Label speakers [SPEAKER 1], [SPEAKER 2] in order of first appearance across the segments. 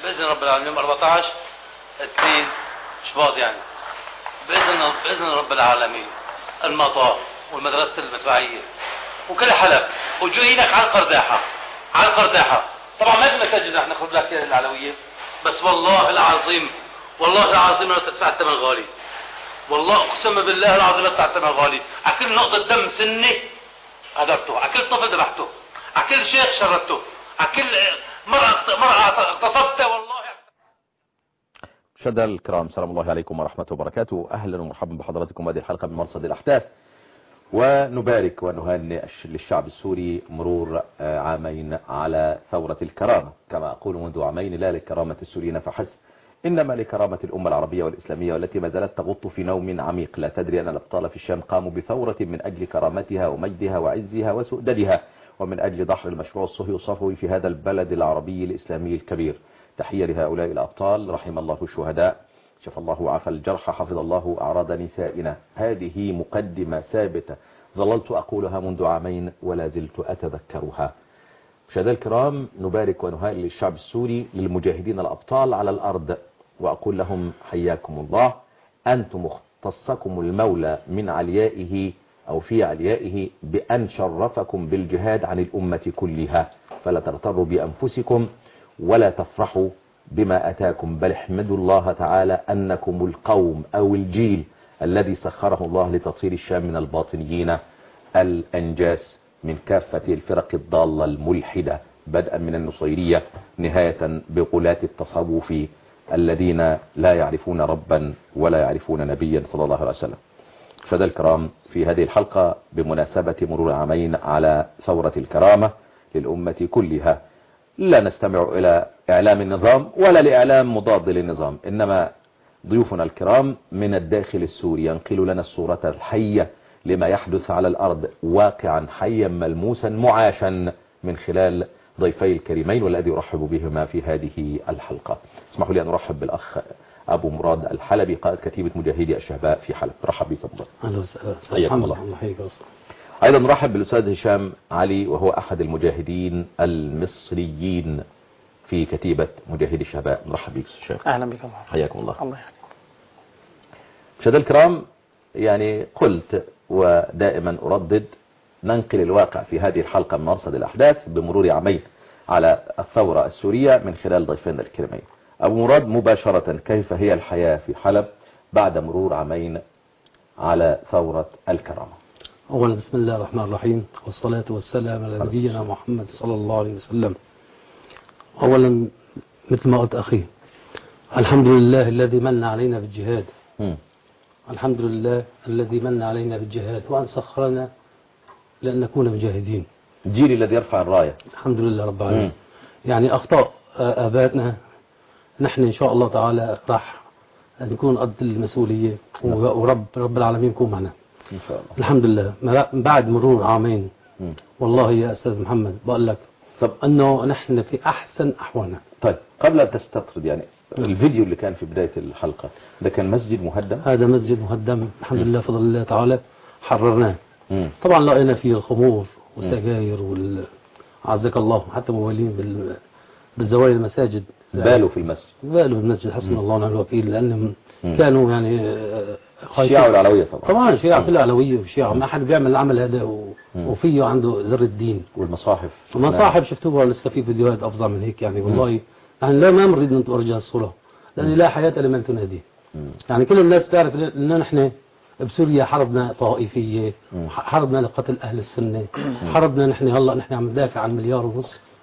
[SPEAKER 1] باذن رب العالمين 14 2 شباط يعني باذن رب العالمين المطار والمدرسه المدفعيه وكل حلب وجايينك على القرداحه طبعا ما في مساجد رح نخرج لك العلويه بس والله العظيم لو تدفع الثمن غالي والله اقسم بالله العظيم تدفع الثمن غالي. على كل نقطه دم سنه هدرته، على كل طفل ذبحته، على كل شيخ شردته، على كل مرأة اغتصبته. والله
[SPEAKER 2] مشاهدينا الكرام سلام الله عليكم ورحمة وبركاته. أهلا ومرحبا بحضراتكم هذه الحلقة من مرصد الأحداث، ونبارك ونهنئ للشعب السوري مرور عامين على ثورة الكرامة. كما أقول منذ عامين لا لكرامة السوريين فحسب، إنما لكرامة الأمة العربية والإسلامية، والتي ما زالت تغط في نوم عميق لا تدري أن الأبطال في الشام قاموا بثورة من أجل كرامتها ومجدها وعزها وسؤددها، ومن أجل دحر المشروع الصهيوني في هذا البلد العربي الإسلامي الكبير. تحية لهؤلاء الأبطال، رحم الله الشهداء، شفى الله وعافى الجرحى، حفظ الله أعراض نسائنا. هذه مقدمة ثابتة ظللت أقولها منذ عامين ولا زلت أتذكرها. مشاهدينا الكرام، نبارك ونهنئ للشعب السوري للمجاهدين الأبطال على الأرض، وأقول لهم حياكم الله، أنتم اختصكم المولى من عليائه أو في عليائه بأن شرفكم بالجهاد عن الأمة كلها، فلا تغتروا بأنفسكم ولا تفرحوا بما أتاكم، بل احمدوا الله تعالى أنكم القوم أو الجيل الذي سخره الله لتطهير الشام من الباطنيين الأنجاس من كافة الفرق الضالة الملحدة، بدءا من النصيرية نهاية بغلاة التصوف الذين لا يعرفون ربا ولا يعرفون نبيا صلى الله عليه وسلم. مشاهدينا الكرام، في هذه الحلقة بمناسبة مرور عامين على ثورة الكرامة للأمة كلها، لا نستمع إلى إعلام النظام ولا لإعلام مضاد للنظام، إنما ضيوفنا الكرام من الداخل السوري ينقل لنا الصورة الحية لما يحدث على الأرض، واقعا حيا ملموسا معاشا من خلال ضيفي الكريمين والذي أرحب بهما في هذه الحلقة. اسمحوا لي أن أرحب بالأخ أبو مراد الحلبي، قائد كتيبة مجاهدي الشهباء في حلب. رحب بكم.
[SPEAKER 3] أهلا وسهلا.
[SPEAKER 2] حياكم الله. أيضا نرحب بالأستاذ هشام علي، وهو أحد المجاهدين المصريين في كتيبة مجاهدي الشهباء. نرحب بك هشام.
[SPEAKER 4] أهلا بك.
[SPEAKER 2] حياكم الله.
[SPEAKER 4] الله يحييك.
[SPEAKER 2] مشاهدينا الكرام، يعني قلت ودائما أردد، ننقل الواقع في هذه الحلقة من مرصد الأحداث بمرور عامين على الثورة السورية من خلال ضيفنا الكريمين. أبو مراد، مباشرة كيف هي الحياة في حلب بعد مرور عامين على ثورة الكرامة؟
[SPEAKER 3] أولا بسم الله الرحمن الرحيم، والصلاة والسلام على نبينا محمد صلى الله عليه وسلم. أولا مثل ما قلت أخي، الحمد لله الذي من علينا بالجهاد. الحمد لله الذي من علينا بالجهاد وأن سخرنا لأن نكون مجاهدين.
[SPEAKER 2] الجيل الذي يرفع الراية.
[SPEAKER 3] الحمد لله رب العالمين. يعني أخطاء آبائنا نحن إن شاء الله تعالى راح نكون قد المسؤولية، ورب العالمين يكون معنا
[SPEAKER 2] إن شاء الله.
[SPEAKER 3] الحمد لله. بعد مرور عامين والله يا أستاذ محمد بقول لك طب أنه نحن في أحسن أحوالنا.
[SPEAKER 2] طيب قبل أن تستطرد، يعني الفيديو اللي كان في بداية الحلقة ده كان مسجد مهدم؟
[SPEAKER 3] هذا مسجد مهدم الحمد لله فضل الله تعالى، حررناه. طبعا لقينا فيه الخمور والسجاير عزك الله، حتى موالين بالزوايا المساجد
[SPEAKER 2] بالوا في المسجد.
[SPEAKER 3] حسبنا الله ونعم الوكيل، لأنهم كانوا يعني
[SPEAKER 2] الشيعة والعلوية. طبعا
[SPEAKER 3] الشيعة كلها علوية وشيعة، ما حد بيعمل العمل هذا وفيه عنده ذر الدين. والمصاحف شفتوها لسه في فيديوهات أفضل من هيك يعني. والله يعني لا ما نريد أن ترجع الصورة، لأن لا حياة لمن تنادي. يعني كل الناس تعرف أن نحن بسوريا حربنا طائفية، حربنا لقتل أهل السنة، حربنا نحن هلا نحن عم ندافع عن 1.5 مليار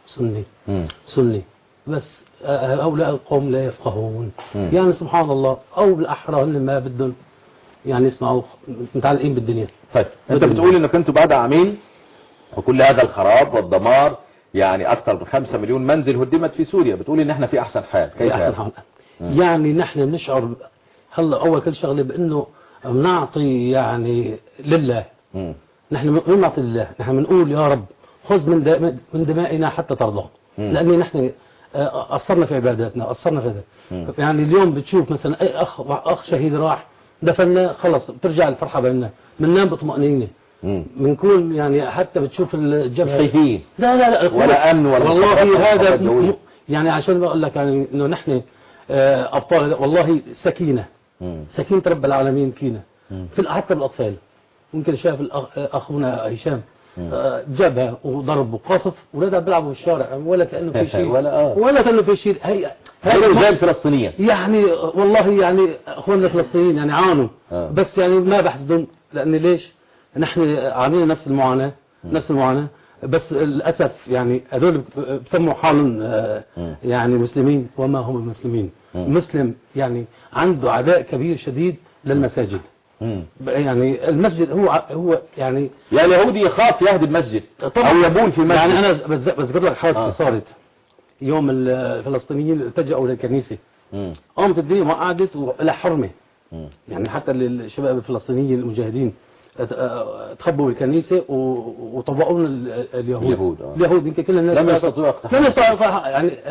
[SPEAKER 3] سني. بس هؤلاء القوم لا يفقهون. يعني سبحان الله، أو بالأحرى هن ما بدهم يعني يسمعوا متعلقين بالدنيا.
[SPEAKER 2] طيب أنت بتقول إنك أنتوا بعد عامين وكل هذا الخراب والدمار، يعني أكثر من 5 مليون منزل هدمت في سوريا، بتقول إن احنا في أحسن حال. كيف
[SPEAKER 3] أحسن حال؟ يعني نحن بنشعر هلا أول كل شغلة بأنه بنعطي يعني لله. نحن بنعطي لله، نحن بنقول يا رب خذ من دمائنا حتى ترضى، لأن نحن قصرنا في عباداتنا، قصرنا في هذا. يعني اليوم بتشوف مثلا أي أخ شهيد راح دفننا، خلص بترجع الفرحة بيننا، بننام بطمأنينة، بنكون يعني حتى بتشوف الجبهة
[SPEAKER 2] خايفين.
[SPEAKER 3] لا
[SPEAKER 2] ولا أمن ولا
[SPEAKER 3] والله هذا يعني عشان بقول لك يعني انه نحن ابطال والله سكينه سكينه رب العالمين فينا في حتى بالاطفال. ممكن شاف اخونا هشام جابها وضرب وقصف ولادها بيلعبوا في الشارع ولا كانه في شيء ولا كانه في شيء. هي
[SPEAKER 2] زي الفلسطينيين
[SPEAKER 3] يعني والله يعني اخواننا الفلسطينيين يعني عانوا بس يعني ما بحسدهم لان ليش نحن عاملين نفس المعاناه نفس المعاناه بس للاسف يعني هذول بسموا حالهم يعني مسلمين وما هم المسلمين. مسلم يعني عنده عداء كبير شديد للمساجد. يعني المسجد هو يعني
[SPEAKER 2] يهودي يخاف يهدم مسجد او يبول في المسجد.
[SPEAKER 3] يعني انا بذكر لك حادثه صارت يوم الفلسطينيين التجأوا للكنيسه قامت الدنيا وقعدت والى حرمه. يعني حتى الشباب الفلسطينيين المجاهدين تخبوا بالكنيسه وطبقوا لنا اليهود يمكن كل الناس
[SPEAKER 2] لم يستطيعوا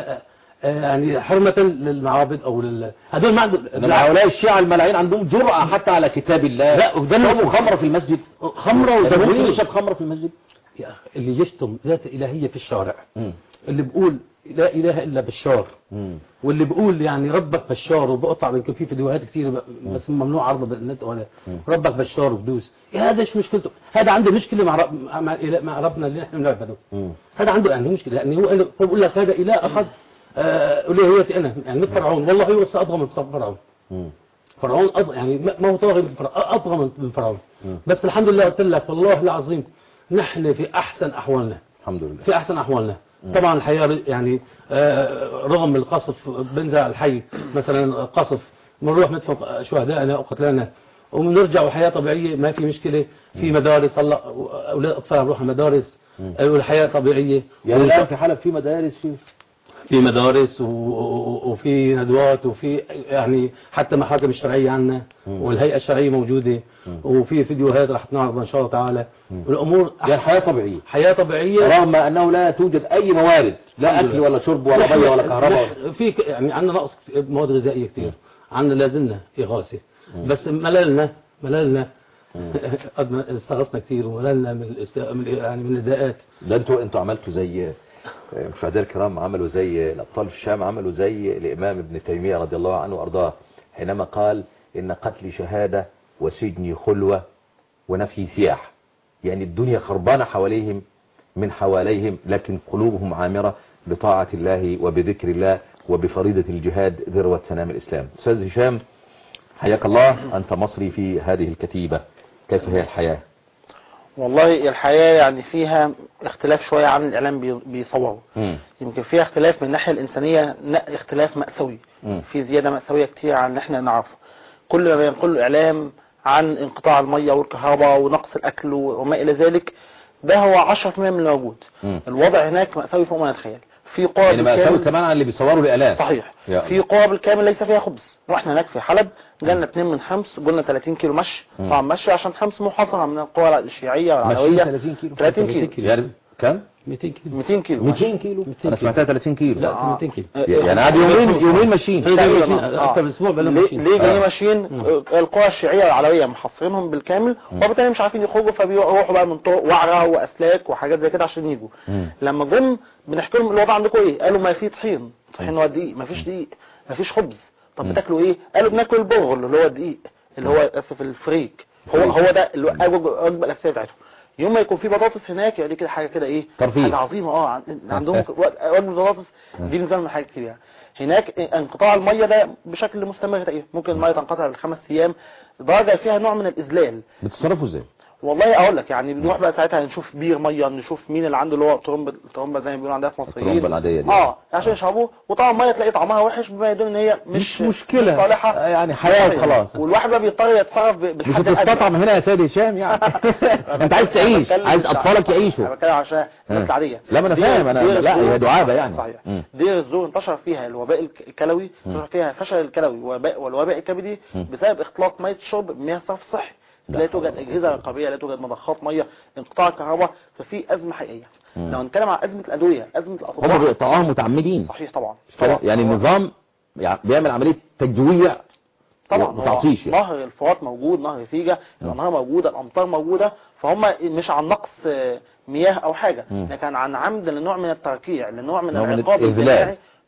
[SPEAKER 3] يعني حرمة للمعابد او هذول ما عندهم.
[SPEAKER 2] هؤلاء الشيعة الملاعين عندهم جرأة حتى على كتاب الله.
[SPEAKER 3] لا
[SPEAKER 2] وشربوا خمرة في المسجد.
[SPEAKER 3] خمرة
[SPEAKER 2] ودموين يشرب خمرة في المسجد.
[SPEAKER 3] يا اخي اللي يشتم ذات الهية في الشارع اللي بقول لا اله الا بشار واللي بقول يعني ربك بشار وبقطع يمكن في فيديوهات كثير بس ممنوع عرضها بالنت ولا ربك بشار وبدوس. هذا ايش مشكلته؟ هذا عنده مشكله مع ربنا اللي احنا بنعبده. هذا عنده يعني مشكله يعني هو بقول لك هذا اله اخذ الهيتي انا يعني مثل فرعون. والله هو اضغى من فرعون. فرعون يعني ما هو طاغي من فرعون اضغى من فرعون. بس الحمد لله قلت لك والله العظيم نحن في احسن احوالنا الحمد لله في احسن احوالنا. طبعا الحياه يعني رغم القصف بنزل الحي مثلا قصف بنروح ندفن شهدائنا وقتلانا وبنرجع وحياه طبيعيه ما في مشكله. في مدارس هلا اولاد اطفال بيروحوا مدارس والحياه طبيعيه.
[SPEAKER 2] يعني الان في حلب في مدارس
[SPEAKER 3] في مدارس وفي ندوات وفي يعني حتى محاكم الشرعية عنا والهيئة الشرعية موجودة وفي فيديوهات راح تنعرض إن شاء الله تعالى. والأمور
[SPEAKER 2] يعني حياة طبيعية
[SPEAKER 3] حياة طبيعية
[SPEAKER 2] رغم أنه لا توجد أي موارد لا أكل ولا شرب ولا مية ولا كهرباء.
[SPEAKER 3] في يعني عندنا نقص مواد غذائية كثير. عندنا لازلنا إغاثة بس مللنا قد استغصنا كثير ومللنا من النداءات.
[SPEAKER 2] ده انتوا عملتوا زي مشاهدينا الكرام عملوا زي الأبطال في الشام عملوا زي الإمام ابن تيمية رضي الله عنه وأرضاه حينما قال إن قتلي شهادة وسجني خلوة ونفي سياح. يعني الدنيا خربانة حواليهم من حواليهم لكن قلوبهم عامرة بطاعة الله وبذكر الله وبفريضة الجهاد ذروة سنام الإسلام. أستاذ هشام حياك الله أنت مصري في هذه الكتيبة كيف هي الحياة؟
[SPEAKER 4] والله الحياة يعني فيها اختلاف شوية عن الإعلام بيصوره. يمكن فيها اختلاف من الناحية الإنسانية اختلاف مأساوي. في زيادة مأساوية كتير عن اللي احنا نعرفه. كل ما بينقل الإعلام عن انقطاع المية والكهرباء ونقص الأكل وما إلى ذلك ده هو 10% من الموجود. الوضع هناك مأساوي فوق ما نتخيل. في قرى
[SPEAKER 2] يعني مأساوي كمان عن اللي بيصوروا الإعلام.
[SPEAKER 4] صحيح. في قرى بالكامل ليس فيها خبز. واحنا هناك في حلب جالنا 2 من حمص قلنا 30 كيلو مشي. طبعا مشي عشان حمص محاصرة من القرى الشيعية والعلوية.
[SPEAKER 2] 30 كيلو يعني كم؟
[SPEAKER 3] 200 كيلو
[SPEAKER 2] 200 كيلو انا سمعتها 30 كيلو.
[SPEAKER 3] لا 200 كيلو
[SPEAKER 2] يعني عاد يومين ماشيين
[SPEAKER 3] اكثر من اسبوع بقالهم ماشيين.
[SPEAKER 4] ليه جايين ماشيين؟ القرى الشيعية والعلوية محصرينهم بالكامل وبالتالي مش عارفين يخرجوا فبيروحوا بقى من طرق وعرة واسلاك وحاجات زي كده عشان يجوا. لما جم بنحكي لهم الوضع عندكم ايه؟ قالوا ما في طحين هو دقيق ما فيش دقيق ما فيش خبز. طب بتاكلوا ايه؟ قالوا بناكل البرغل اللي هو الدقيق اللي هو اسف الفريك هو ده الوجبه الاساسيه بتاعتهم. يوم ما يكون في بطاطس هناك يعني كده حاجه كده ايه حاجه عظيمه. عندهم وجبه بطاطس دي بالنسبه لهم حاجه كتير. يعني هناك انقطاع الميه ده بشكل مستمر تقريبا ممكن الميه تنقطع ل5 ايام درجه فيها نوع من الاذلال.
[SPEAKER 2] بتتصرفوا ازاي؟
[SPEAKER 4] والله اقول لك يعني بنروح بقى ساعتها نشوف بير ميه نشوف مين اللي عنده اللي هو طرمبه زي ما بيقولوا عندها في مصريين
[SPEAKER 2] الطرمبه العاديه دي
[SPEAKER 4] عشان يشربوه. وطبعا الميه تلاقي طعمها وحش بما يدل ان هي مش
[SPEAKER 2] مشكله
[SPEAKER 4] صالحه
[SPEAKER 2] يعني حياه وخلاص.
[SPEAKER 4] والواحد بقى بيضطر يتصرف بالحد
[SPEAKER 2] الادنى. مش هتستطعم هنا يا سيدي هشام يعني انت عايز تعيش عايز اطفالك يعيشوا.
[SPEAKER 4] انا بتكلم عشان الناس العاديه.
[SPEAKER 2] لا ما انا فاهم انا لا هي دعابه يعني.
[SPEAKER 4] صحيح. دير الزور انتشر فيها الوباء الكلوي انتشر فيها فشل الكلوي والوباء الكبدي بسبب اختلاط ميه الشرب بمياه صرف صحي. لا توجد اجهزه رقابيه لا توجد مضخات ميه انقطاع الكهرباء ففي ازمه حقيقيه. لو نتكلم عن ازمه الادويه ازمه الاطباء
[SPEAKER 2] هم بيقطعوها متعمدين.
[SPEAKER 4] صحيح طبعا
[SPEAKER 2] يعني النظام بيعمل عمليه تجويع
[SPEAKER 4] طبعا
[SPEAKER 2] وتعطيش يعني.
[SPEAKER 4] نهر الفرات موجود نهر فيجا الانهار موجوده الامطار موجوده فهم مش عن نقص مياه او حاجه لكن عن عمد لنوع من التركيع لنوع من العقاب الجماعي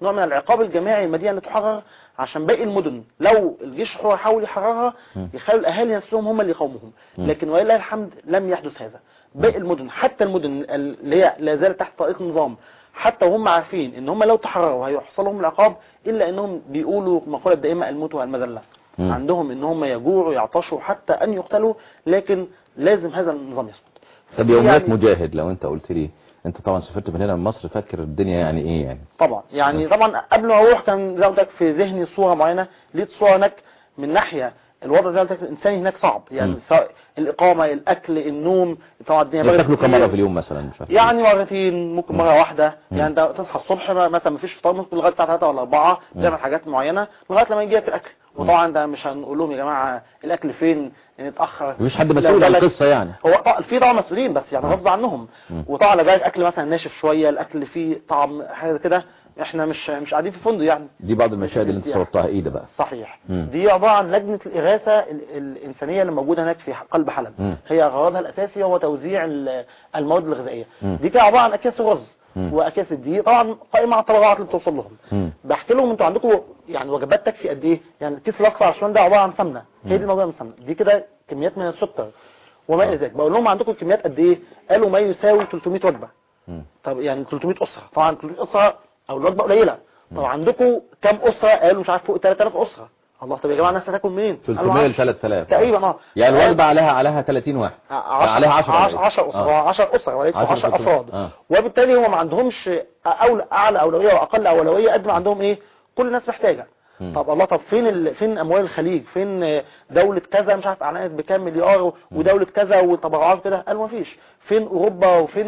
[SPEAKER 4] نوع من العقاب الجماعي المدينه اللي تحرر عشان باقي المدن لو الجيش هو حاول يحررها يخلوا الاهالي نفسهم هم اللي يقاوموهم، لكن ولله الحمد لم يحدث هذا. باقي المدن حتى المدن اللي هي لا زالت تحت طائله النظام حتى وهم عارفين ان هم لو تحرروا هيحصل لهم العقاب، الا انهم بيقولوا مقوله دائمه الموت والمذله. عندهم ان هم يجوعوا يعطشوا حتى ان يقتلوا، لكن لازم هذا النظام يسقط.
[SPEAKER 2] طب يوميات يعني مجاهد لو انت قلت لي انت طبعا سافرت من هنا من مصر، فاكر الدنيا يعني ايه يعني؟
[SPEAKER 4] طبعا يعني طبعا قبل ما اروح كان زي ما قلت لك في ذهني صوره معينه، لقيت صوره هناك من ناحيه الوضع زي ما قلت لك الانساني هناك صعب يعني، سواء الاقامه الاكل النوم، طبعا الدنيا
[SPEAKER 2] بتاكلوا كم مره في اليوم مثلا؟ مش عارف
[SPEAKER 4] يعني مرتين ممكن مره واحده يعني. انت تصحى الصبح مثلا مفيش فطار، ممكن لغايه الساعه 3 ولا 4 تعمل حاجات معينه لغايه لما يجي لك الاكل. وطبعا ده مش هنقول لهم يا جماعه الاكل فين نتاخر،
[SPEAKER 2] مفيش حد مسؤول عن القصه يعني.
[SPEAKER 4] هو في طبعا مسؤولين بس يعني غصب عنهم. وطبعا لو جاي اكل مثلا ناشف شويه، الاكل فيه طعم حاجه كده، احنا مش قاعدين في فندق يعني.
[SPEAKER 2] دي بعض المشاهد اللي انت صورتها ايه ده بقى؟
[SPEAKER 4] صحيح. دي عباره عن لجنه الاغاثه الانسانيه اللي موجوده هناك في قلب حلب. هي غرضها الاساسي هو توزيع المواد الغذائيه. دي كده عباره عن اكياس الرز واكياس الدقيق، طبعا قائمه على الطبقات اللي بتوصل لهم. بحكي لهم انتوا عندكم يعني وجبات تكفي قد ايه؟ يعني الكيس الاصفر عشان ده عباره عن سمنه، هي دي الموجوده من السمنه، دي كده كميات من السكر وما الى ذلك. بقول لهم عندكم كميات قد ايه؟ قالوا ما يساوي 300 وجبه. طب يعني 300 اسره، طبعا 300 اسره او الوجبه قليله. طب عندكم كام اسره؟ قالوا مش عارف فوق 3000 اسره. الله، طب يا جماعه الناس هتاكل منين؟
[SPEAKER 2] 300 ل 3000
[SPEAKER 4] تقريبا.
[SPEAKER 2] يعني الوجبه عليها 30 واحد، عليها 10
[SPEAKER 4] اسره 10 اسر وليس 10 افراد. وبالتالي هم ما عندهمش اعلى اولويه واقل اولويه قد ما عندهم ايه؟ كل الناس محتاجه. طب الله، طب فين اموال الخليج؟ فين دولة كذا مش عارف اعلنت بكام مليار ودولة كذا وتبرعات كده؟ قالوا مفيش. فين اوروبا وفين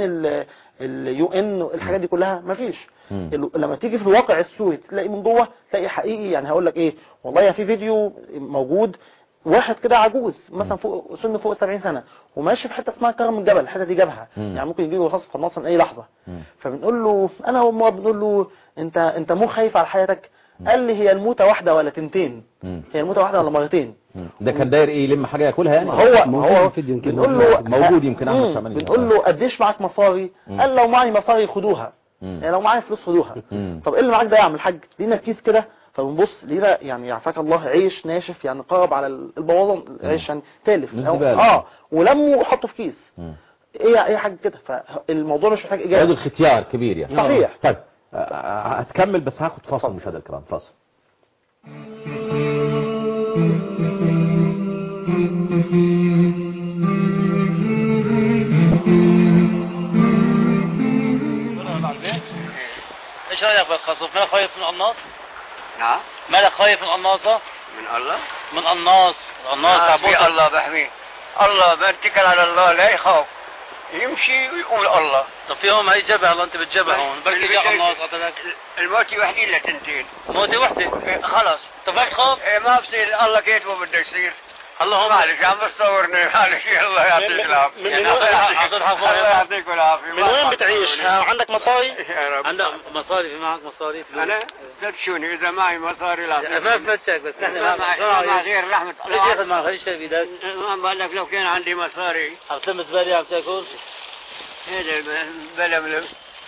[SPEAKER 4] اليو ان الحاجات دي كلها؟ مفيش. لما تيجي في الواقع السوري تلاقي من جوه تلاقي حقيقي يعني. هقول لك ايه والله، في فيديو موجود واحد كده عجوز مثلا فوق سن فوق 70 سنه وماشي في حته اسمها كرم الجبل، الحته دي جابها يعني ممكن يجي له رصاص في القناص اي لحظه. فبنقول له انا وامه بنقول له انت مو خايف على حياتك؟ قال لي هي الموتة واحدة ولا تنتين؟ هي الموتة واحدة ولا مرتين؟
[SPEAKER 2] ده كان داير ايه؟ يلم حاجة ياكلها يعني؟
[SPEAKER 4] هو بنقول له
[SPEAKER 2] موجود يمكن احمد شعبان.
[SPEAKER 4] بنقول له قديش معاك مصاري؟ قال لو معي مصاري خدوها، يعني لو معي فلوس خدوها. طب ايه اللي معاك ده يا عم الحاج؟ لينا كيس كده، فبنبص لينا يعني يعافاك الله عيش ناشف يعني قرب على البوظان، عيش يعني تالف ولمه وحطه في كيس. ايه حاجة كده؟ فالموضوع مش محتاج اجابة.
[SPEAKER 2] هذا اختيار كبير يعني.
[SPEAKER 4] صحيح.
[SPEAKER 2] طيب هتكمل بس هاخد فاصل مشاهدينا الكرام، فاصل.
[SPEAKER 1] ايش رايك بالقصف؟ مالك خايف من القناص؟
[SPEAKER 5] نعم.
[SPEAKER 1] مالك خايف من القناصه؟
[SPEAKER 5] من الله؟
[SPEAKER 1] من القناص
[SPEAKER 5] تعبوه الله بحميه. الله باتكل على الله لا يخاف، يمشي ويقول الله.
[SPEAKER 1] طب فيهم هي جبهه الله انت بتجبه هون بركي في قناص قتلك.
[SPEAKER 5] الموت وحده الا تنتين.
[SPEAKER 1] موتي وحده؟
[SPEAKER 5] خلاص.
[SPEAKER 1] طب ما تخاف؟
[SPEAKER 5] ما بصير، الله كيتبه بده يصير.
[SPEAKER 1] اللهم
[SPEAKER 5] معلش عم بتصورني، معلش الله يعطيك العافيه. الله يعطيك العافيه.
[SPEAKER 4] من وين بتعيش؟ عندك مصاري؟
[SPEAKER 1] عندك مصاري؟ في معك مصاري؟
[SPEAKER 5] انا فتشوني اذا معي مصاري لا
[SPEAKER 1] ما بفتشك بس نحن
[SPEAKER 5] ما غير رحمه الله.
[SPEAKER 1] ليش ياخذ معك؟ ليش بايدك؟
[SPEAKER 5] ما بقول لك لو كان عندي مصاري.
[SPEAKER 1] عم تلم زباله عم تاكل؟
[SPEAKER 5] هذا بلم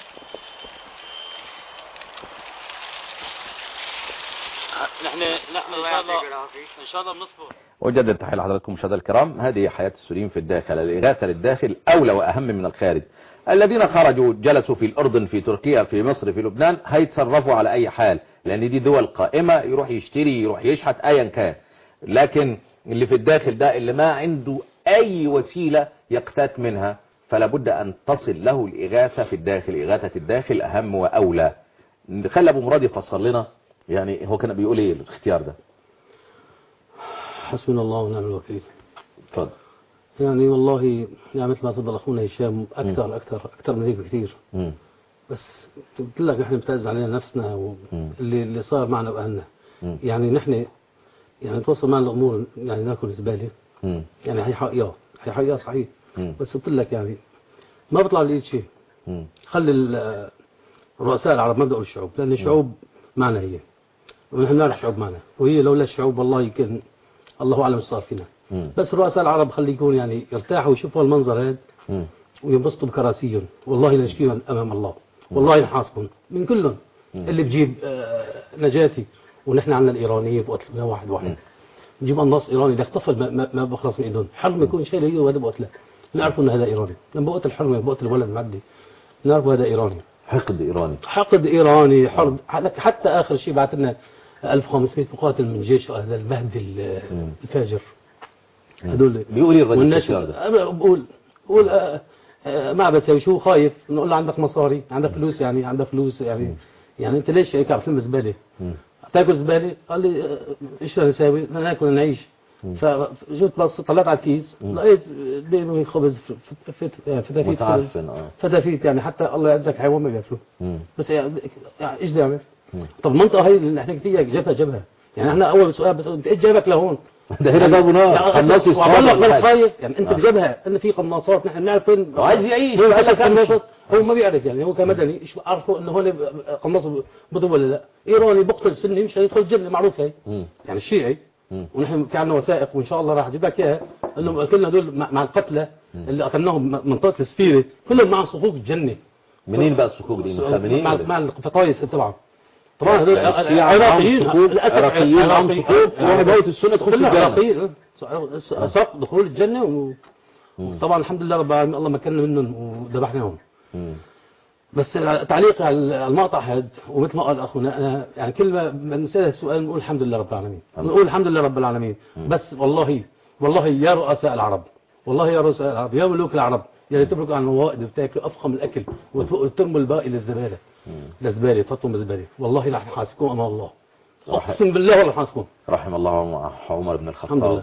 [SPEAKER 1] نحن ان شاء الله بنصبر.
[SPEAKER 2] وجدد تحية لحضراتكم مشاهدينا الكرام. هذه حياة السوريين في الداخل، الإغاثة للداخل أولى وأهم من الخارج. الذين خرجوا جلسوا في الأردن، في تركيا، في مصر، في لبنان، هيتصرفوا على أي حال، لأن دي دول قائمة، يروح يشتري يروح يشحت أيا كان. لكن اللي في الداخل ده اللي ما عنده أي وسيلة يقتات منها، فلا بد أن تصل له الإغاثة في الداخل. إغاثة الداخل أهم وأولى. خلي أبو مراد يفسر لنا يعني هو كان بيقول ايه الاختيار ده.
[SPEAKER 3] حسبنا الله ونعم الوكيل.
[SPEAKER 2] اتفضل.
[SPEAKER 3] يعني والله يعني مثل ما تفضل اخونا هشام اكثر من هيك بكثير. بس قلت لك احنا بنتعز علينا نفسنا واللي صار معنا واهلنا. يعني نحن يعني توصل معنا الامور يعني ناكل زباله. يعني هي حقيقه صحيح. بس قلت لك يعني ما بيطلع لي شيء. خلي الرؤساء العرب ما بدي اقول الشعوب، لان الشعوب معنا هي ونحن نعرف الشعوب معنا، وهي لولا الشعوب والله يمكن الله اعلم ايش صار فينا. بس رؤساء العرب خلي يكون يعني يرتاحوا ويشوفوا المنظر هذا وينبسطوا بكراسيهم، والله نشكيهم امام الله، والله نحاسبهم من كلهم. اللي بجيب نجاتي، ونحن عندنا الايرانيين بقتلنا واحد نجيب قناص ايراني ده اختفل ما بخلص من ايدهم، حرم يكون شيء ليه وهذا بقتله، نعرف انه هذا ايراني، لما بقتل حرمه بقتل ولد معدي نعرف هذا ايراني، حقد ايراني حرب. حتى اخر شيء بعت لنا 1500 مقاتل من جيش هذا المهدي الفاجر، هذول
[SPEAKER 2] بيقول الرجل
[SPEAKER 3] بقول ما بسوي شو خايف، نقول له عندك مصاري، عندك فلوس، يعني عندك فلوس يعني انت ليش هيك عم تلم زباله؟ تاكل زباله؟ قال لي ايش بدنا نساوي؟ بدنا ناكل نعيش. فجيت بس طلعت على الكيس لقيت دينه خبز فتافيت يعني حتى الله يعزك حيوان ما بياكلوه. بس يعني ايش بدي اعمل؟ طب المنطقه هي اللي احنا فيها جبهه يعني احنا اول سؤال بس انت ايش جابك لهون؟
[SPEAKER 2] ده هنا جابوا نار قناص
[SPEAKER 3] يستعمل خايف يعني انت بجبهه ان في قناصات نحن بنعرف فين
[SPEAKER 2] عايز يعيش
[SPEAKER 3] هو ما بيعرف يعني هو كمدني ايش عارفوا انه هون قناص بضرب ولا لا؟ ايراني بقتل سني مش هيدخل الجنه معروف هي يعني الشيعي ونحن في عندنا وثائق وان شاء الله راح اجيب لك اياها انهم كلنا دول مع القتلى اللي قتلناهم منطقه السفيره كلهم معهم صكوك الجنه.
[SPEAKER 2] منين بقى الصكوك دي؟ من
[SPEAKER 3] مع الفطايس تبعهم طبعا
[SPEAKER 2] هذول
[SPEAKER 3] عراقيين
[SPEAKER 2] عراقيين صكوك وهبوت السنه تخش الجنه
[SPEAKER 3] سقط دخول الجنه وطبعا الحمد لله رب العالمين الله مكننا منهم وذبحناهم. بس تعليق على المقطع هذا ومثل ما قال اخونا انا يعني كل ما بنسال السؤال نقول الحمد لله رب العالمين، نقول الحمد لله رب العالمين. بس والله يا رؤساء العرب، والله يا رؤساء العرب، يا ملوك العرب اللي تبركوا عن الموائد وتاكلوا افخم الاكل وترموا الباقي للزباله تطلبوا الزباله، والله نحن حاسبكم امام الله، اقسم بالله والله حاسبكم.
[SPEAKER 2] رحم الله عمر بن الخطاب،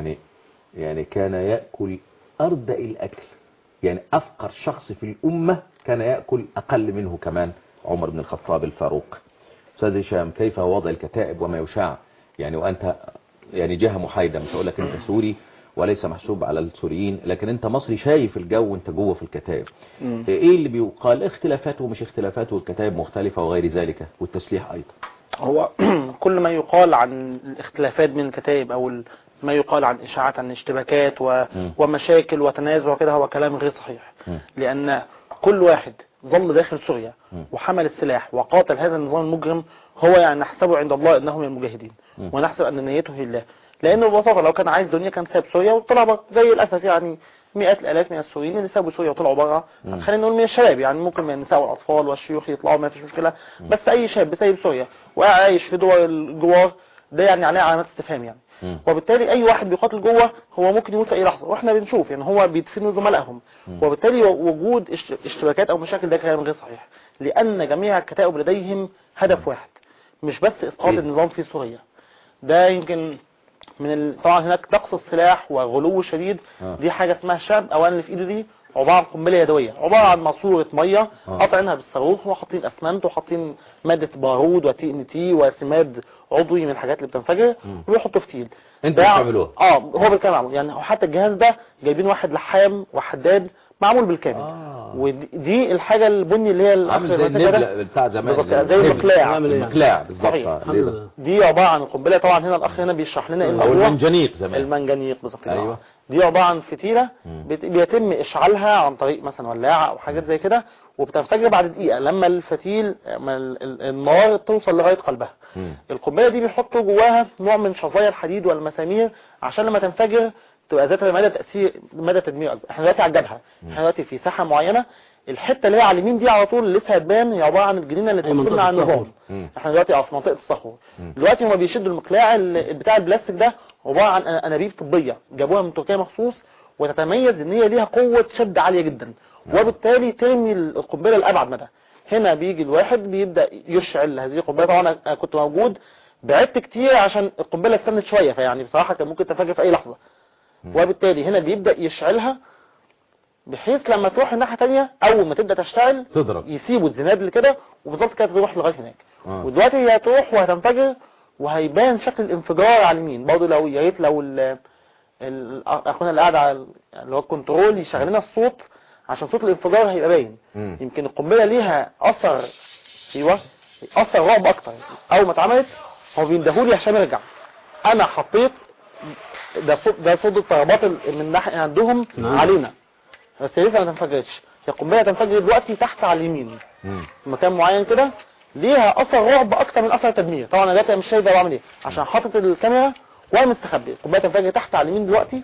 [SPEAKER 2] يعني كان ياكل اردأ الاكل، يعني افقر شخص في الامه كان ياكل اقل منه كمان عمر بن الخطاب الفاروق. استاذ هشام، كيف هو وضع الكتائب وما يشاع يعني وانت يعني جهه محايده، مش هقول لك انت سوري وليس محسوب على السوريين، لكن انت مصري شايف الجو وانت جوه في الكتائب. ايه اللي بيقال اختلافات ومش اختلافات والكتائب مختلفه وغير ذلك والتسليح ايضا؟
[SPEAKER 4] هو كل ما يقال عن الاختلافات بين الكتائب او ما يقال عن اشاعات عن اشتباكات ومشاكل وتنازع كده هو كلام غير صحيح. لان كل واحد ظل داخل سوريا وحمل السلاح وقاتل هذا النظام المجرم هو يعني نحسبه عند الله انه من المجاهدين ونحسب ان نيته لله، لانه ببساطه لو كان عايز دنيا كان ساب سوريا وطلع بره زي الاسف يعني مئات الالاف من السوريين اللي سابوا سوريا وطلعوا بره. خلينا نقول من الشباب يعني ممكن من النساء والاطفال والشيوخ يطلعوا ما فيش مشكله، بس اي شاب سايب سوريا وعايش في دول الجوار ده يعني عليه علامات استفهام يعني. وبالتالي اي واحد بيقاتل جوه هو ممكن يموت في اي لحظه، واحنا بنشوف يعني هو بيدفنوا زملائهم. وبالتالي وجود اشتباكات او مشاكل ده كلام غير صحيح، لان جميع الكتائب لديهم هدف واحد، مش بس اسقاط النظام في سوريا. ده يمكن طبعا هناك نقص السلاح وغلو شديد. دي حاجه اسمها الشعب اولا اللي في ايده دي عباره عن قنبله يدويه، عباره عن ماسوره ميه قاطعينها بالصاروخ وحاطين اسمنت وحاطين ماده بارود وتي ان تي وسماد عضوي من الحاجات اللي بتنفجر ويحطوا فتيل.
[SPEAKER 2] انتوا بتعملوها؟
[SPEAKER 4] هو بالكامل يعني حتى الجهاز ده جايبين واحد لحام وحداد معمول بالكامل. ودي الحاجه البني اللي هي
[SPEAKER 2] عامل زي النبله بتاع زمان
[SPEAKER 4] زي
[SPEAKER 2] المقلاع بالظبط.
[SPEAKER 4] دي عباره عن القنبله. طبعا هنا الاخ هنا بيشرح لنا
[SPEAKER 2] او المنجنيق زمان،
[SPEAKER 4] المنجنيق بالظبط. ايوه دي عباره عن فتيله بيتم اشعالها عن طريق مثلا ولاعه او حاجات زي كده وبتنفجر بعد دقيقه لما الفتيل النار توصل لغايه قلبها. القنبله دي بيحطوا جواها نوع من شظايا الحديد والمسامير عشان لما تنفجر تبقى ذات مدى تدمير اكبر. احنا دلوقتي على الجبهه، احنا دلوقتي في ساحه معينه، الحته اللي هي على اليمين دي على طول لسه هتبان هي عباره عن الجنينه اللي تفصلنا عن النظام. احنا دلوقتي في منطقه الصخور. دلوقتي هما بيشدوا المقلاع بتاع البلاستيك ده عباره عن انابيب طبيه جابوها من تركيا مخصوص وتتميز ان هي ليها قوه شد عاليه جدا وبالتالي ترمي القنبله لابعد مدى. هنا بيجي الواحد بيبدا يشعل هذه القنبله. طبعا انا كنت موجود بعدت كتير عشان القنبله استنت شويه، فيعني بصراحه كان ممكن تنفجر في اي لحظه. وبالتالي هنا بيبدا يشعلها بحيث لما تروح الناحيه الثانيه اول ما تبدا تشتعل
[SPEAKER 2] تضرب
[SPEAKER 4] يسيبوا الزناد اللي كده وبالظبط كده تروح لغايه هناك. ودلوقتي هي هتروح وهتنفجر وهيبان شكل الانفجار على اليمين برضه. لو يا ريت لو اخونا اللي قاعد على اللي هو الكنترول يشغل لنا الصوت عشان صوت الانفجار هيبقى باين. يمكن القنبله ليها اثر اثر رعب اكتر. اول ما اتعملت هو بيندهولي عشان ارجع، انا حطيت ده صوت الضربات من الناحيه عندهم علينا، بس لسه ما تنفجرش. القنبله تنفجر دلوقتي تحت على اليمين مكان معين كده. ليها اثر رعب اكتر من اثر تدمير. طبعا انا دلوقتي مش شايف ده بعمل ايه عشان حاطط الكاميرا وانا مستخبي، كوبايه تنفجر تحت على اليمين دلوقتي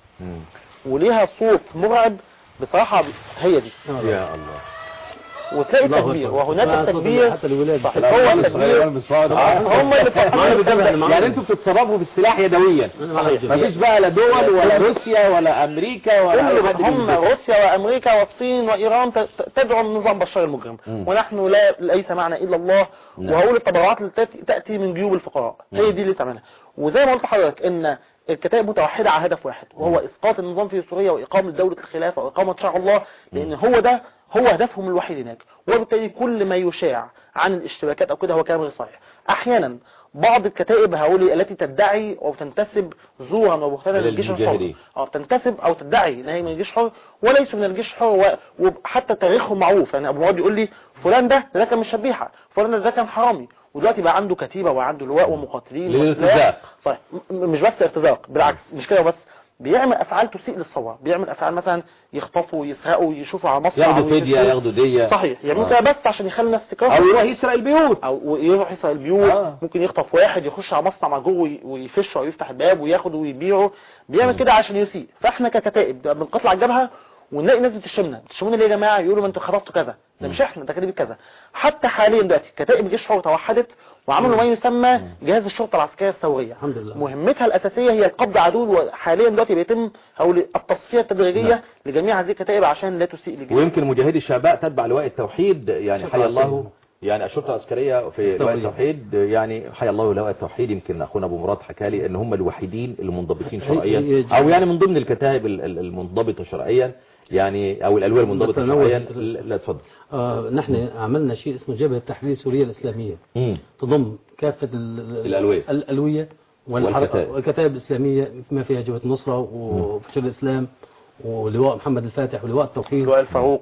[SPEAKER 4] وليها صوت مرعب بصراحه. هي دي
[SPEAKER 2] يا الله.
[SPEAKER 4] وتلاقي تكبير وهناك التكبير
[SPEAKER 3] حتى الولاد
[SPEAKER 4] صح. هو التكبير هم اللي
[SPEAKER 2] يعني انتوا بتتصرفوا بالسلاح يدويا.
[SPEAKER 4] صحيح.
[SPEAKER 2] مفيش بقى لا دول ولا روسيا ولا امريكا ولا حد.
[SPEAKER 4] هم روسيا وامريكا والصين وايران تدعم نظام بشار المجرم، ونحن ليس معنا الا الله. وهقول التبرعات اللي تاتي من جيوب الفقراء هي دي اللي تعملها. وزي ما قلت لحضرتك ان الكتائب متوحده على هدف واحد، وهو اسقاط النظام في سوريا واقامه دوله الخلافه واقامه شرع الله، لان هو هدفهم الوحيد هناك. وبالتالي كل ما يشاع عن الاشتباكات او كده هو كلام غير صحيح. احيانا بعض الكتائب هقولي التي تدعي او تنتسب زورا وبهتانا للجيش الحر، تنتسب او تدعي ان هي من الجيش الحر وليسوا من الجيش الحر، وحتى تاريخهم معروف. يعني ابو مواد يقول لي فلان ده كان مش شبيحه، فلان ده كان حرامي، ودلوقتي بقى عنده كتيبه وعنده لواء ومقاتلين
[SPEAKER 2] للارتزاق.
[SPEAKER 4] صحيح. مش بس ارتزاق، بالعكس مش كده بس، بيعمل افعال تسيء للصواب، بيعمل افعال مثلا يخطفوا يسرقوا يشوفوا على مصنع
[SPEAKER 2] ياخدوا فديه ياخدوا ديه.
[SPEAKER 4] صحيح. يعملوا كده بس عشان يخلي الناس تكره،
[SPEAKER 2] او يروح يسرق البيوت
[SPEAKER 4] ممكن يخطف واحد يخش على مصنع جوه ويفشه ويفتح الباب وياخده ويبيعه، بيعمل كده عشان يسيء. فاحنا ككتائب بنقطع الجبهه ونلاقي ناس بتشتمنا ليه يا جماعه؟ يقولوا ما انتوا خطفتوا كذا، ده مش احنا، ده كاتب كذا. حتى حاليا دلوقتي كتائب الجيش الحر توحدت وعملوا ما يسمى جهاز الشرطه العسكريه الثوريه.
[SPEAKER 3] الحمد لله.
[SPEAKER 4] مهمتها الاساسيه هي القبض على عدول، وحاليا دلوقتي بيتم التصفيه التدريجيه لجميع هذه الكتائب عشان لا تسيء للجيش.
[SPEAKER 2] ويمكن مجاهدي الشعباء تتبع لواء التوحيد، يعني حي الله يعني الشرطه العسكريه في لواء التوحيد، يعني حي الله لواء التوحيد. يمكن اخونا ابو مراد حكى لي ان هم الوحيدين المنضبطين شرعيا، او يعني من ضمن الكتائب المنضبطه شرعيا، يعني او الالويه المنضبطه شرعيا. لا اتفضل.
[SPEAKER 3] نحن عملنا شيء اسمه جبهه التحرير السوريه الاسلاميه، تضم كافه الالويه والكتائب الاسلاميه، ما فيها جبهه النصره وفجر الاسلام ولواء محمد الفاتح ولواء التوحيد
[SPEAKER 4] ولواء الفاروق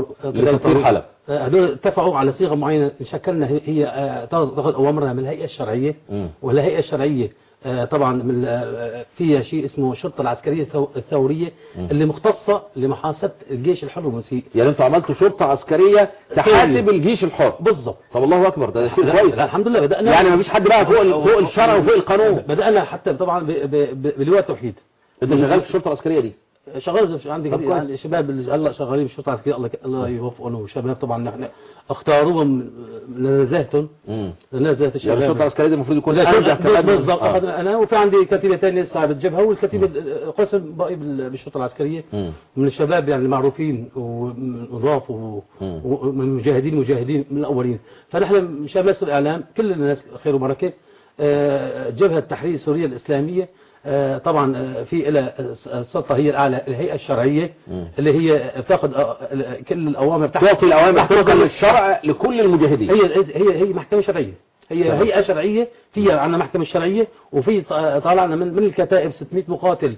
[SPEAKER 2] في حلب.
[SPEAKER 3] هذول اتفقوا على صيغه معينه شكلنا هي تاخذ اوامرها من الهيئه الشرعيه، والهيئه الشرعيه طبعا فيها شيء اسمه الشرطه العسكريه الثوريه اللي مختصه لمحاسبه الجيش الحر والمسيء.
[SPEAKER 2] يعني انتوا عملتوا شرطه عسكريه تحاسب الجيش الحر.
[SPEAKER 3] بالضبط.
[SPEAKER 2] طب الله اكبر، ده شيء كويس.
[SPEAKER 3] الحمد لله بدانا،
[SPEAKER 2] يعني ما فيش حد بقى فوق الشرع وفوق القانون.
[SPEAKER 3] بدانا حتى طبعا بلواء التوحيد.
[SPEAKER 2] انت شغال في الشرطه العسكريه دي؟
[SPEAKER 3] شغال عندي شباب اللي هلا شغالين في الشرطه العسكريه، الله يوفقهم. وشباب طبعا نحن اختاروهم لنزاهتهم، لنزاهه الشباب.
[SPEAKER 2] يعني الشرطه العسكريه دي المفروض يكون ارجح كمان.
[SPEAKER 3] بالضبط. انا وفي عندي كتيبه ثانيه لسه بتجيبها، والكتيبه قسم باقي بالشرطه العسكريه من الشباب يعني المعروفين ونضاف ومن المجاهدين من الاولين. فنحن مشان مسؤول الاعلام كل الناس خير وبركه. جبهه التحرير السوريه الاسلاميه طبعا في الى السلطه هي الاعلى، الهيئه الشرعيه اللي هي بتاخذ كل الاوامر تحت،
[SPEAKER 2] تعطي الاوامر طبقا للشرع لكل المجاهدين.
[SPEAKER 3] هي محكمه شرعيه، هي هيئه شرعيه، فيها عندنا محكمه شرعيه، وفي طالعنا من الكتائب 600 مقاتل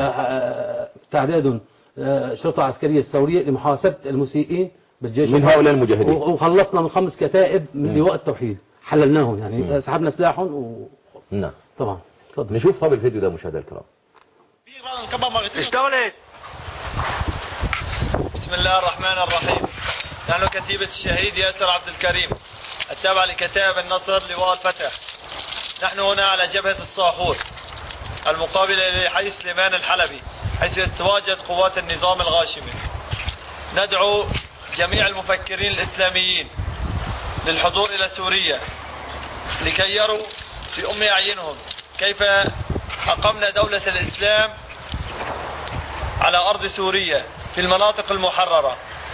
[SPEAKER 3] تعداد شرطه عسكريه ثوريه لمحاسبه المسيئين بالجيش
[SPEAKER 2] من هؤلاء المجاهدين.
[SPEAKER 3] وخلصنا من 5 كتائب من لواء التوحيد، حللناهم يعني سحبنا سلاحهم
[SPEAKER 2] نعم
[SPEAKER 3] طبعا.
[SPEAKER 2] نشوف طب الفيديو ده مشاهدينا الكرام.
[SPEAKER 6] اشتغلت. بسم الله الرحمن الرحيم. نحن كتيبة الشهيد ياسر عبد الكريم التابعة لكتائب النصر لواء الفتح. نحن هنا على جبهة الصاحور المقابلة لحي سليمان الحلبي، حيث تتواجد قوات النظام الغاشمي. ندعو جميع المفكرين الإسلاميين للحضور إلى سوريا لكي يروا في أم أعينهم كيف أقمنا دولة الإسلام على أرض سوريا في المناطق المحررة.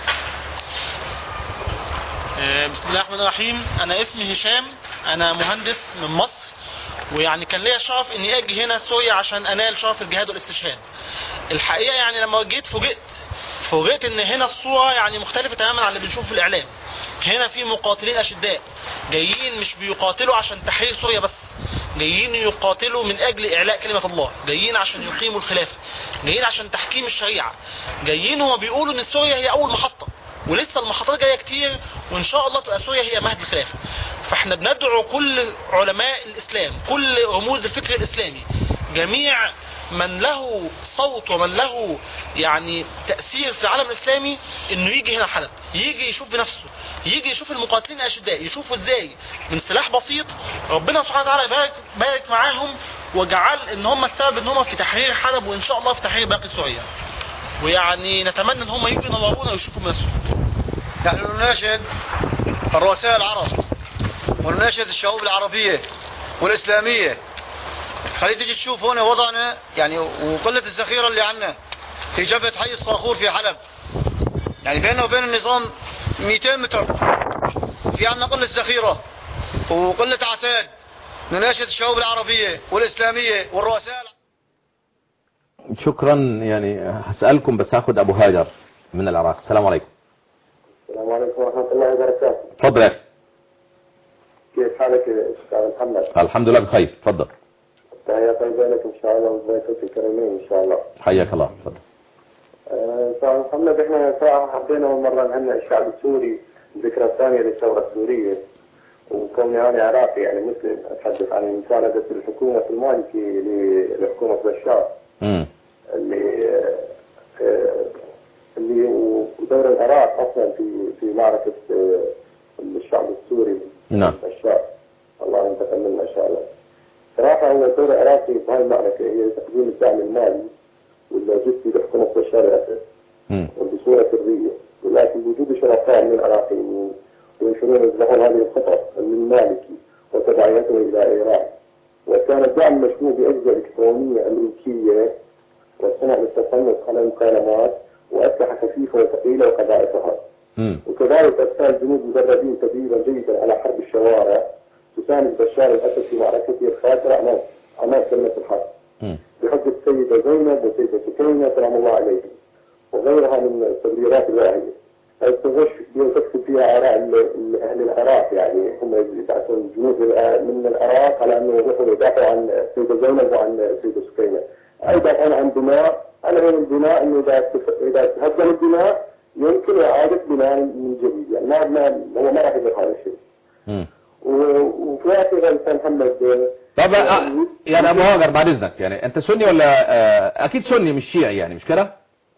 [SPEAKER 4] بسم الله الرحمن الرحيم. أنا اسمي هشام، أنا مهندس من مصر، ويعني كان ليا شرف إني أجي هنا سوريا عشان أنال شرف الجهاد والاستشهاد. الحقيقة يعني لما جيت فوجئت إن هنا الصورة يعني مختلفة تماما عن اللي بنشوفه في الإعلام. هنا في مقاتلين أشداء جايين مش بيقاتلوا عشان تحرير سوريا بس، جايين يقاتلوا من أجل إعلاء كلمة الله، جايين عشان يقيموا الخلافة، جايين عشان تحكيم الشريعة، جايين هما بيقولوا إن سوريا هي أول محطة، ولسه المحطات جاية كتير، وإن شاء الله تبقى سوريا هي مهد الخلافة. فإحنا بندعو كل علماء الإسلام، كل رموز الفكر الإسلامي، جميع من له صوت ومن له يعني تأثير في العالم الإسلامي انه يجي هنا حلب، يجي يشوف بنفسه، يجي يشوف المقاتلين الأشداء، يشوفوا ازاي من سلاح بسيط ربنا سبحانه وتعالى بارك معاهم وجعل ان هم السبب ان هم في تحرير حلب، وان شاء الله في تحرير باقي سوريا. ويعني نتمنى ان هم يجوا ينورونا ويشوفوا بنفسهم.
[SPEAKER 5] نحن نناشد الرؤساء العرب ونناشد الشعوب العربية والإسلامية، خلي تيجي تشوف هنا وضعنا يعني وقلة الذخيرة اللي عنا في جبهة حي الصاخور في حلب، يعني بيننا وبين النظام 200 متر، في عنا قلة ذخيرة وقلة عتاد. نناشد الشعوب العربية والإسلامية والرؤساء.
[SPEAKER 2] شكرا. يعني هسألكم بس هاخد أبو هاجر من العراق. السلام عليكم.
[SPEAKER 7] السلام عليكم ورحمة الله وبركاته.
[SPEAKER 2] تفضل يا أخي.
[SPEAKER 7] كيف حالك يا أستاذ محمد؟
[SPEAKER 2] الحمد لله بخير. تفضل.
[SPEAKER 7] تحية طيبة لك إن شاء الله وضيفك الكريمين إن شاء الله.
[SPEAKER 2] حياك الله. تفضل.
[SPEAKER 7] أستاذ محمد، إحنا صراحة حبينا أول مرة نهنئ الشعب السوري الذكرى الثانية للثورة السورية، وكوني أنا عراقي يعني مسلم أتحدث عن مساندة الحكومة المالكي لحكومة بشار اللي ودور العراق أصلا في معركة الشعب السوري.
[SPEAKER 2] نعم.
[SPEAKER 7] بشار الله ينتقم منا إن شاء الله. صراحة هو الدور العراقي في هذه المعركة هي تقديم الدعم المالي واللوجستي لحكومة بشار الأسد وبصورة سرية، ولكن وجود شركاء من العراقيين وينشرون يوزعون هذه الخطط المالكي وتبعيته إلى إيران، وكان الدعم مشروع بأجهزة إلكترونية أمريكية والصنع للتصنف على المكالمات وأسلحة خفيفة وثقيلة وقذائفها، وكذلك أرسال جنود مدربين تدريبا جيدا على حرب الشوارع تساند بشار الأسد في معركته الخاسرة أمام كلمة الحرب بحجة السيدة زينب والسيدة سكينة سلام الله عليهم وغيرها من التبريرات الواهية تكتب فيها آراء أهل العراق، يعني هم يبعثون جنود من العراق على أنه يروحوا يدافعوا عن السيدة زينب وعن السيدة سكينة، يدافعون عن بناء على غير البناء، إنه إذا تهدم البناء يمكن إعادة بناء من جديد، يعني هو ما راح يصير هذا الشيء. وفي آخر الإنسان محمد.
[SPEAKER 2] طب يعني أبو هاجر بعد إذنك، يعني أنت سني ولا أكيد سني مش شيعي يعني مش كده؟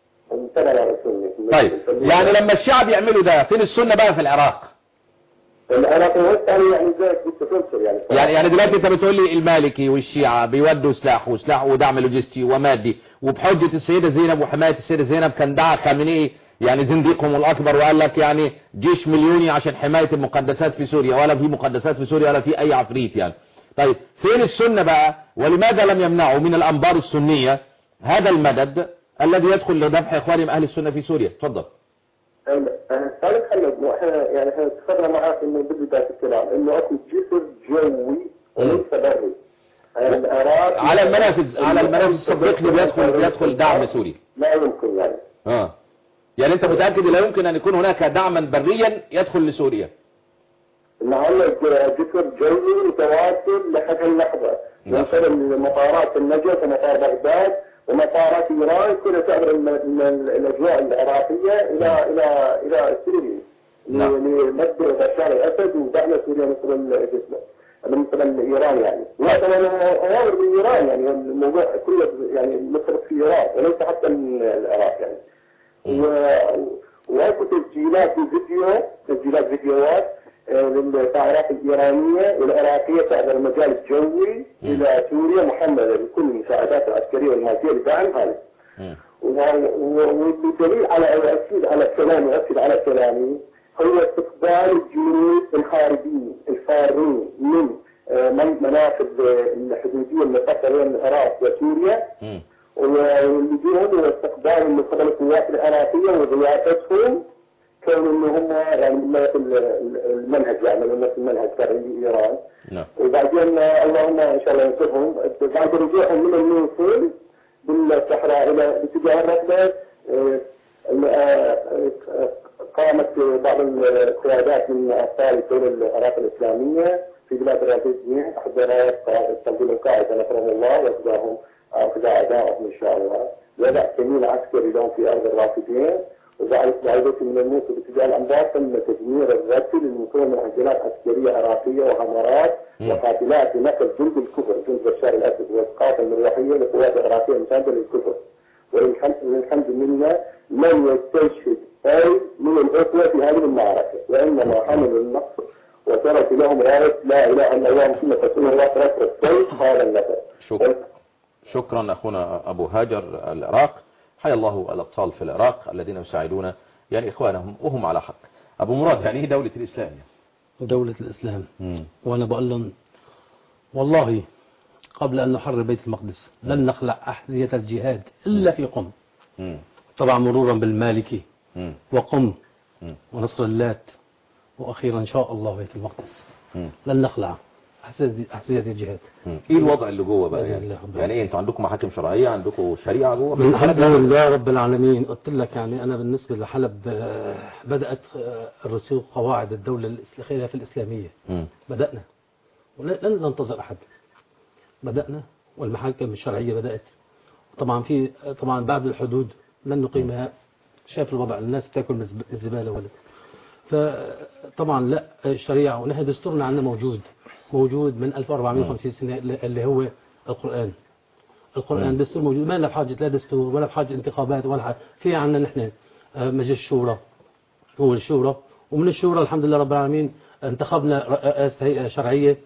[SPEAKER 2] طيب يعني لما الشعب يعملوا ده فين السنة بقى في العراق؟
[SPEAKER 7] العراق يعني زيك بتفسر
[SPEAKER 2] يعني دلوقتي انت بتقول لي المالكي والشيعة بيودوا سلاح ودعم لوجستي ومادي، وبحجة السيدة زينب وحماية السيدة زينب كان دعا خامنئي يعني زنديقهم الأكبر وقال لك يعني جيش مليوني عشان حماية المقدسات في سوريا، ولا في مقدسات في سوريا ولا في أي عفريت يعني. طيب فين السنة بقى؟ ولماذا لم يمنعوا من الأنبار السنية هذا المدد الذي يدخل لذبح إخوانهم أهل السنة في سوريا؟ تفضل.
[SPEAKER 7] أنا خلد يعني احنا اتفقنا معاك إنه بداية الكلام إنه أكو جسر جوي وليس بري.
[SPEAKER 2] على المنافذ صدقني بيدخل دعم سوري.
[SPEAKER 7] لا يمكن يعني.
[SPEAKER 2] يعني أنت متأكد لا يمكن أن يكون هناك دعما بريا يدخل لسوريا؟
[SPEAKER 7] هلا جسر جوي متواصل لحد اللحظة يوصل مطارات النجف ومطار بغداد ومطارات إيران كلها تعبر من الأجواء العراقية إلى سوريا لمد بشار الأسد ودعم سوريا مثل إيران يعني. وهذا أمر من إيران يعني الموضوع كله يعني مصرف في إيران وليس حتى من العراق يعني. وهيك تسجيلات فيديوهات للطائرات الإيرانية والعراقية تعبر المجال الجوي إلى سوريا محملة بكل المساعدات العسكرية والمادية لدعم هذا. والدليل على كلامي هو استقبال الجنود الفارين من منافذ الحدودية المتصلة بين العراق وسوريا، واللجوء هو استقبال من قبل القوات العراقية وضيافتهم كانوا ان هم يعني المنهج يعملوا نفس المنهج تبع ايران. وبعدين اللهم ان شاء الله ينصرهم بعد رجوعهم من الموصل بالصحراء الى باتجاه الرقبه. قامت بعض القيادات من ابطال الدوله العراق الاسلاميه في بلاد الرافدين احضر تنظيم القاعده نصرهم الله واخذ اعدائهم ان شاء الله، وضع كمين عسكري لهم في ارض الرافدين وبعد معايدة من الموت باتجاه الأنبار تم تدمير الرسل المكون من عجلات عسكرية عراقية وعمارات وقاتلات لنقل جند الكفر جند بشار الأسد وإسقاط المروحية للقوات العراقية مساندة للكفر. وللحمد لله لم يستشهد أي من الأخوة في هذه المعركة وإنما حملوا النصر وترك لهم راية لا إله إلا الله محمد رسول الله ترك السيف هذا النفر.
[SPEAKER 2] شكرا أخونا أبو هاجر العراق. حيا الله الأبطال في العراق الذين يساعدون يعني إخوانهم وهم على حق. أبو مراد، يعني إيه دولة الإسلام؟
[SPEAKER 3] دولة الإسلام. وأنا بقول لهم والله قبل أن نحرر بيت المقدس لن نخلع أحذية الجهاد إلا في قم. طبعا مرورا بالمالكي وقم ونصر اللات وأخيرا إن شاء الله بيت المقدس. لن نخلع أحذية الجهاد.
[SPEAKER 2] إيه الوضع اللي جوه بقى؟ يعني إيه، أنتوا عندكم محاكم شرعية، عندكم شريعة جوه؟
[SPEAKER 3] الحمد لله رب العالمين. قلت لك يعني أنا بالنسبة لحلب بدأت الرسوخ قواعد الدولة الخلافة الإسلامية. بدأنا ولن ننتظر أحد. بدأنا والمحاكم الشرعية بدأت. طبعا بعد الحدود لن نقيمها. شايف الوضع، الناس تاكل الزبالة ولا. فطبعا لا الشريعة، ونحن دستورنا عندنا موجود من 1450 سنة اللي هو القرآن دستور موجود. ما لنا بحاجة لا دستور ولا بحاجة انتخابات ولا حاجة. في عندنا نحن مجلس الشورى، هو الشورى، ومن الشورى الحمد لله رب العالمين انتخبنا رئاسة هيئة شرعية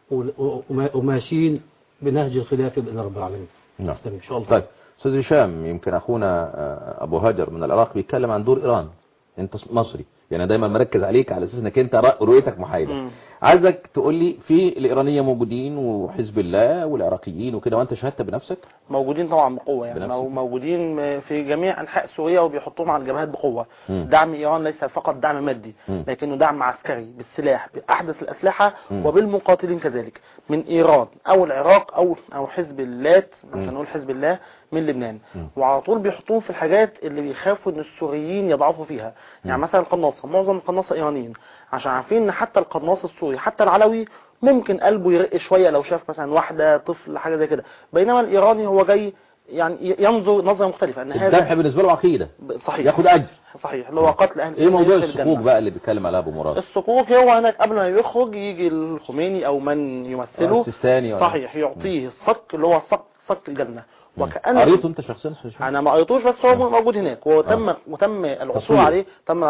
[SPEAKER 3] وماشيين بنهج الخلافة بإذن رب العالمين.
[SPEAKER 2] نعم
[SPEAKER 3] إن شاء الله.
[SPEAKER 2] طيب أستاذ هشام، يمكن أخونا أبو هاجر من العراق بيتكلم عن دور إيران. أنت مصري، يعني دايما مركز عليك على أساس أنك أنت رؤيتك محايدة. عايزك تقول لي في الإيرانية موجودين وحزب الله والعراقيين وكده، وأنت شهدت بنفسك؟
[SPEAKER 4] موجودين طبعا بقوة، يعني موجودين في جميع أنحاء سوريا وبيحطوهم على الجبهات بقوة. دعم إيران ليس فقط دعم مادي لكنه دعم عسكري بالسلاح بأحدث الأسلحة وبالمقاتلين كذلك من إيران أو العراق أو حزب اللات، عشان نقول حزب الله من لبنان. وعلى طول بيحطوهم في الحاجات اللي بيخافوا ان السوريين يضعفوا فيها. يعني مثلا القناصة، معظم القناصة ايرانيين، عشان عارفين ان حتى القناص السوري حتى العلوي ممكن قلبه يرق شوية لو شاف مثلا واحدة طفل حاجة زي كده، بينما الايراني هو جاي يعني ينظر نظرة مختلفة ان هذا
[SPEAKER 2] الذبح بالنسبة له عقيدة،
[SPEAKER 4] صحيح،
[SPEAKER 2] ياخد اجر،
[SPEAKER 4] صحيح، اللي هو قتل اهل.
[SPEAKER 2] ايه موضوع الصكوك بقى اللي بيتكلم عليها ابو مراد؟
[SPEAKER 4] الصكوك هو هناك قبل ما يخرج يجي الخميني او من يمثله
[SPEAKER 2] السيستاني
[SPEAKER 4] صحيح يعطيه الصك اللي هو صك الجنة.
[SPEAKER 2] قريته انت شخصيا؟
[SPEAKER 4] انا ما قريتوش بس هو موجود هناك وتم العثور عليه،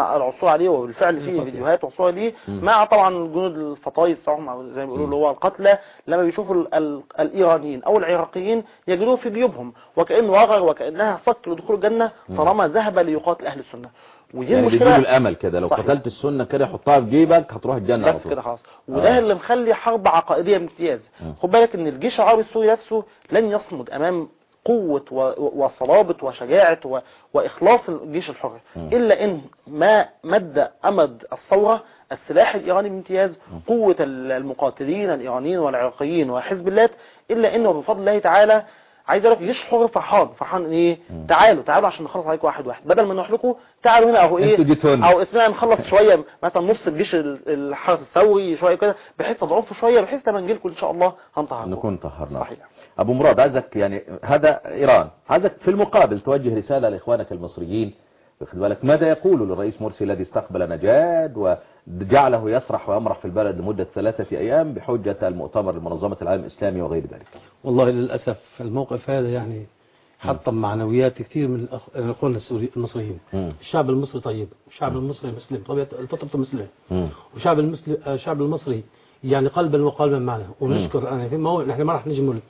[SPEAKER 4] وبالفعل فيه فيديوهات وعثور عليه مع طبعا جنود الفطايس بتاعهم او زي ما بيقولوا اللي هو القتلى، لما بيشوفوا الايرانيين او العراقيين يجدوه في جيوبهم وكانه وغر وكانها صك لدخول الجنه طالما ذهب ليقاتل اهل السنه. ودي
[SPEAKER 2] يعني
[SPEAKER 4] المشكله
[SPEAKER 2] الامل كده لو قتلت السنه كده حطها في جيبك هتروح الجنه
[SPEAKER 4] بس كده خلاص. وده اللي مخلي حرب عقائديه بامتياز. خد بالك ان الجيش العربي السوري نفسه لن يصمد امام قوة وصلابة وشجاعة وإخلاص الجيش الحر إلا إن ما مد أمد الثورة السلاح الإيراني بامتياز، قوة المقاتلين الإيرانيين والعراقيين وحزب الله، إلا إنه بفضل الله تعالى عايز اقول لك الجيش الحر فرحان ايه؟ تعالوا عشان نخلص عليكم واحد بدل ما نروح لكم تعالوا هنا اهو ايه او اسمعنا نخلص شويه مثلا نص الجيش الحرس الثوري شويه كده بحيث تضعفوا شويه بحيث لما نجي لكم ان شاء الله هنطهركم
[SPEAKER 2] نكون طهرنا.
[SPEAKER 4] صحيح.
[SPEAKER 2] ابو مراد، عايزك يعني هذا ايران، عايزك في المقابل توجه رساله لاخوانك المصريين. واخد بالك ماذا يقول للرئيس مرسي الذي استقبل نجاد وجعله يسرح ويمرح في البلد لمده 3 أيام بحجه المؤتمر لمنظمه العالم الاسلامي وغير ذلك؟
[SPEAKER 3] والله للاسف الموقف هذا يعني حطم معنويات كثير من اخواننا المصريين. الشعب المصري طيب، الشعب المصري مسلم، فطرته مسلمه، الشعب المصري يعني قلبا وقالبا معنا، ونشكر نحن ما راح نجمل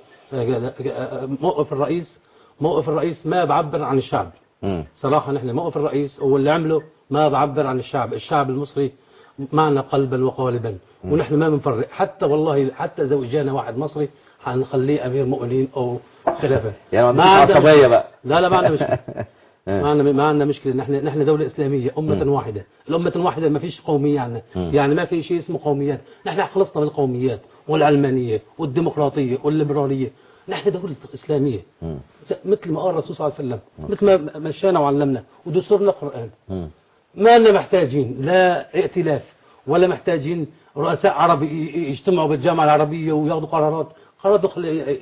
[SPEAKER 3] موقف الرئيس ما بعبر عن الشعب. صراحة نحن موقف الرئيس واللي عمله ما بعبر عن الشعب المصري معنا قلبا وقالبا، ونحن ما بنفرق حتى والله حتى إذا جانا واحد مصري هنخليه أمير مؤمنين أو خلافة.
[SPEAKER 2] يعني ما عندنا عصبية بقى.
[SPEAKER 3] لا ما عندنا مشكلة. ما عندنا مشكلة. نحن دولة إسلامية أمة واحدة. الأمة الواحدة ما فيش قومية عندنا، يعني ما في شيء اسمه قوميات. نحن خلصنا من القوميات والعلمانية والديمقراطية والليبرالية. نحن دولة إسلامية مثل ما قال الرسول صلى الله عليه وسلم، مثل ما مشانا وعلمنا ودستورنا القرآن. ما لنا محتاجين لا ائتلاف ولا محتاجين رؤساء عرب يجتمعوا بالجامعة العربية وياخذوا قرارات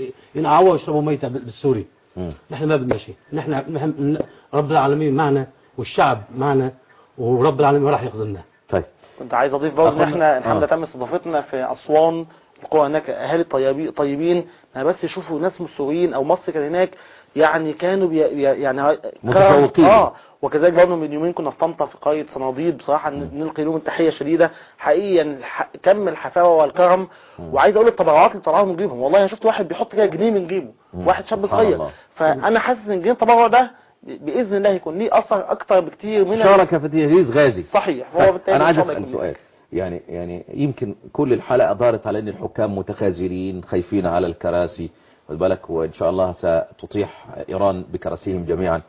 [SPEAKER 3] ينعوا ويشربوا ميتة بالسوري. نحن ما بدنا شيء. نحن رب العالمين معنا والشعب معنا ورب العالمين ما راح يخذلنا.
[SPEAKER 2] طيب
[SPEAKER 4] كنت عايز اضيف برضه ان احنا الحمد لله تم استضافتنا في اسوان، القوى هناك اهالي طيبين، انا بس يشوفوا ناس مصريين او مصر كان هناك يعني كانوا يعني
[SPEAKER 2] متفوقين.
[SPEAKER 4] وكذلك برضه من يومين كنا في طنطا في قريه صناديد، بصراحه نلقي لهم التحيه شديده حقيقيا، كم الحفاوه والكرم. وعايز اقول التبرعات اللي طلعوا من جيبهم، والله انا شفت واحد بيحط كده جنيه من جيبه، واحد شاب صغير، فانا حاسس ان جنيه التبرع ده باذن الله يكون ليه اثر اكتر بكتير من
[SPEAKER 2] شارك في تجهيز غازي.
[SPEAKER 4] صحيح. هو بالتالي
[SPEAKER 2] انا عايز اسال سؤال، يعني يمكن كل الحلقه دارت على ان الحكام متخاذلين خايفين على الكراسي، خد بالك، وان شاء الله ستطيح ايران بكراسيهم جميعا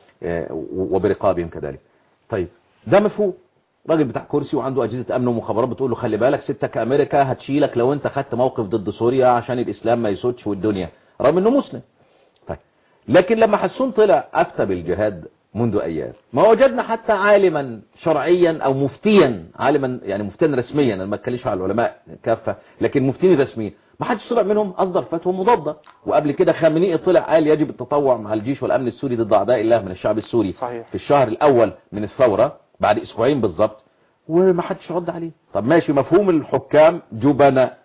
[SPEAKER 2] وبرقابهم كذلك. طيب ده مفهوم، راجل بتاع كرسي وعنده اجهزه امن ومخابرات بتقول له خلي بالك ستك امريكا هتشيلك لو انت خدت موقف ضد سوريا عشان الاسلام ما يسودش والدنيا، رغم انه مسلم. طيب لكن لما حسون طلع افتى بالجهاد منذ ايام، ما وجدنا حتى عالما شرعيا او مفتيا، عالما يعني مفتيا رسميا، انا ما اتكلمش على العلماء كافه، لكن مفتين رسميا ما حدش طلع منهم اصدر فتوى مضاده. وقبل كده خامنئي طلع قال يجب التطوع مع الجيش والامن السوري ضد اعداء الله من الشعب السوري.
[SPEAKER 4] صحيح.
[SPEAKER 2] في الشهر الاول من الثوره بعد اسبوعين بالظبط، وما حدش رد عليه. طب ماشي، مفهوم الحكام جبناء،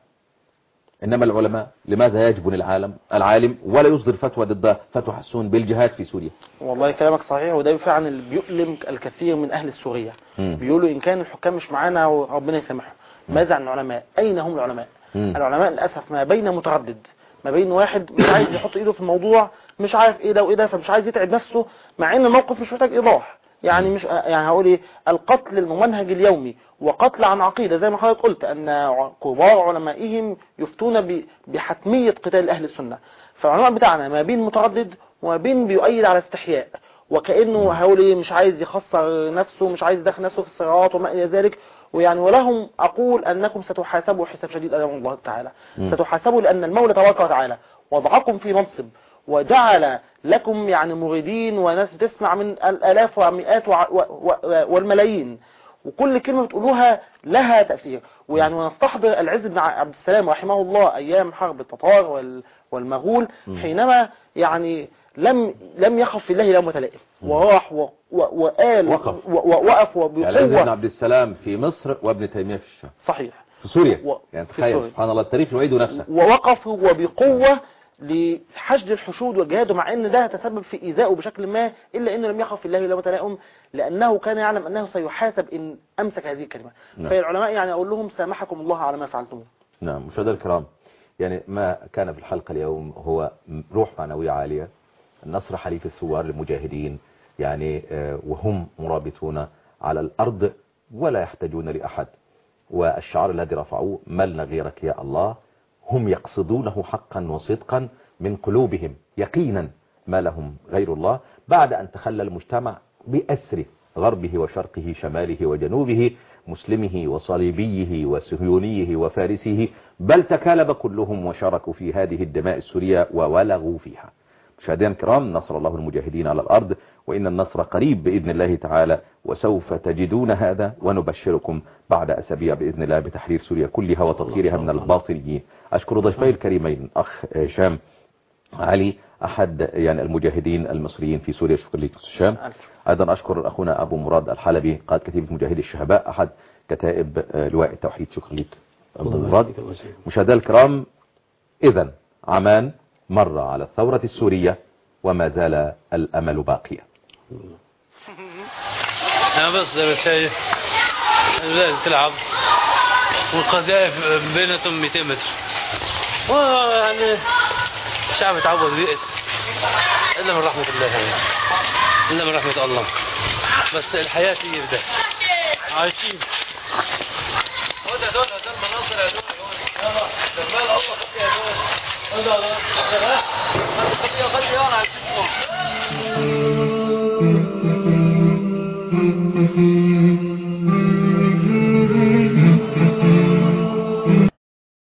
[SPEAKER 2] انما العلماء لماذا يجبن العالم ولا يصدر فتوى ضد فتوى حسون بالجهاد في سوريا؟
[SPEAKER 4] والله كلامك صحيح، وده فعلا اللي بيؤلم الكثير من اهل سوريا. بيقولوا ان كان الحكام مش معانا وربنا يسامحهم، ماذا عن العلماء؟ اين هم العلماء؟ العلماء للاسف ما بين متردد، ما بين واحد مش عايز يحط ايده في الموضوع، مش عارف ايه ده وايه ده، فمش عايز يتعب نفسه، مع ان الموقف مش محتاج ايضاح. يعني مش يعني هقول ايه، القتل الممنهج اليومي وقتل عن عقيده زي ما حضرتك قلت ان كبار علمائهم يفتون بحتميه قتال اهل السنه. فالعلماء بتاعنا ما بين متردد وما بين بيؤيد على استحياء، وكانه هقول ايه مش عايز يخسر نفسه، مش عايز يدخل نفسه في الصراعات وما الى ذلك. ويعني ولهم اقول انكم ستحاسبوا حساب شديد امام الله تعالى. ستحاسبوا لان المولى تبارك وتعالى وضعكم في منصب وجعل لكم يعني مريدين وناس بتسمع من الالاف والمئات والملايين، وكل كلمة بتقولوها لها تأثير. ويعني ونستحضر العز بن عبد السلام رحمه الله ايام حرب التتار والمغول، حينما يعني لم يخف في الله لومة لائم، وراح وقال ووقف
[SPEAKER 2] وبقوة. العز بن عبد السلام في مصر وابن تيمية في الشام.
[SPEAKER 4] صحيح.
[SPEAKER 2] في سوريا. يعني تخيل سبحان الله التاريخ يعيد نفسه.
[SPEAKER 4] ووقفوا وبقوة لحشد الحشود وجهاده، مع ان ده تسبب في ايذائه بشكل ما، الا انه لم يخف في الله لومة لائم، لانه كان يعلم انه سيحاسب ان امسك هذه الكلمه. فالعلماء يعني اقول لهم سامحكم الله على ما فعلتم.
[SPEAKER 2] نعم. مشاهدينا الكرام، يعني ما كان في الحلقه اليوم هو روح معنويه عاليه، النصر حليف الثوار للمجاهدين، يعني وهم مرابطون على الارض ولا يحتاجون لاحد، والشعار الذي رفعوه ملنا غيرك يا الله، هم يقصدونه حقا وصدقا من قلوبهم يقينا ما لهم غير الله، بعد أن تخلى المجتمع بأسره غربه وشرقه شماله وجنوبه، مسلمه وصليبيه وصهيونيه وفارسه، بل تكالب كلهم وشاركوا في هذه الدماء السورية وولغوا فيها. مشاهدينا الكرام، نصر الله المجاهدين على الأرض، وإن النصر قريب بإذن الله تعالى، وسوف تجدون هذا، ونبشركم بعد أسابيع بإذن الله بتحرير سوريا كلها وتطهيرها من الباطنيين. أشكر ضيفي الكريمين أخ هشام علي أحد يعني المجاهدين المصريين في سوريا، شكرا لك هشام. أيضا أشكر أخونا أبو مراد الحلبي قائد كتيبة مجاهدي الشهباء أحد كتائب لواء التوحيد، شكرا لك أبو مراد. مشاهدينا الكرام، إذن عمان مر على الثورة السورية وما زال الأمل باقيا.
[SPEAKER 1] أنا بس شايف تلعب والقذائف بينهم 200 متر، ويعني الشعب تعود بيئس إلا من رحمة الله، إلا من رحمة الله. بس الحياة هي بدأ عايشين. هدول مناصر هدول، يلا جمال الله خطي هدول، هدول خطي